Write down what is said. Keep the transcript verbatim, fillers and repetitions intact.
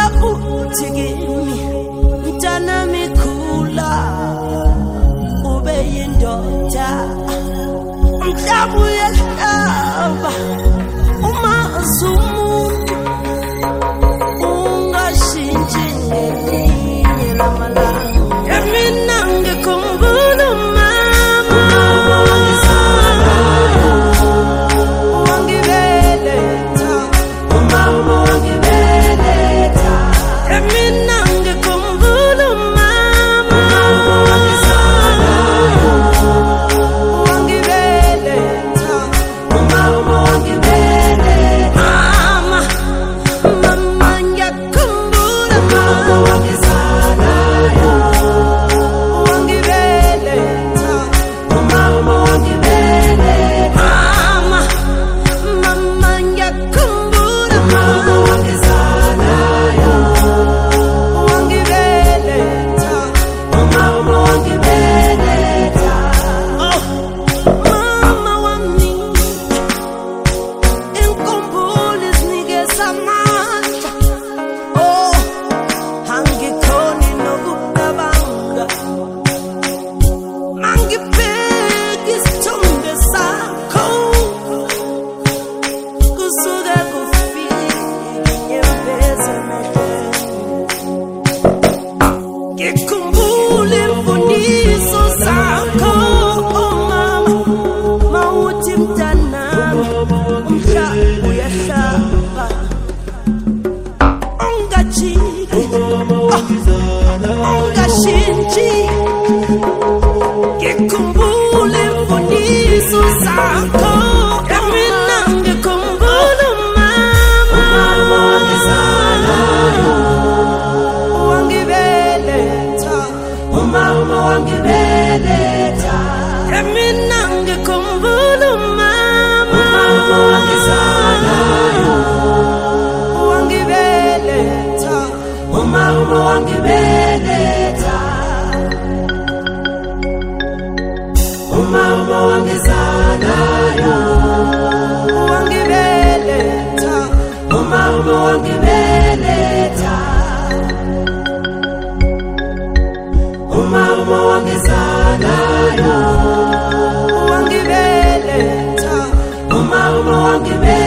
uthi kimi mntana mikhula ube yindoda umhlaba uyahlaba uma usumuntu ungashintshi ngelinye lamalanga yamina ngikhumbula mama wangibeletha umama wangibeletha yamina ngikhumbula mama wangibeletha umama wangibeletha mama mama ngiyakhumbula mama wangizalayo wangibeletha umama wangibeletha mama mama ngiyakhumbula mama wangizalayo wangibeletha umama wangibeletha oh mama wami inkumbulo zinikeza amandla oh angikhoni nokucabanga mangibheka isithombe sakho kusuke kufike inyembezi emehlweni ngikhumbule imfundiso zakho oh mama mawuthi mntanami umhlaba uyahlaba ungajiki ungashintshi ngikhumbule imfundiso zakho yamina ngikhumbula mama wangizalayo wangibeletha umama wangibeletha yamina ngikhumbula mama wangizalayo wangibeletha umama wangibeletha umama wangizalayo wangibeletha umama wangibeletha umama wangizalayo wangibeletha umama wangibeletha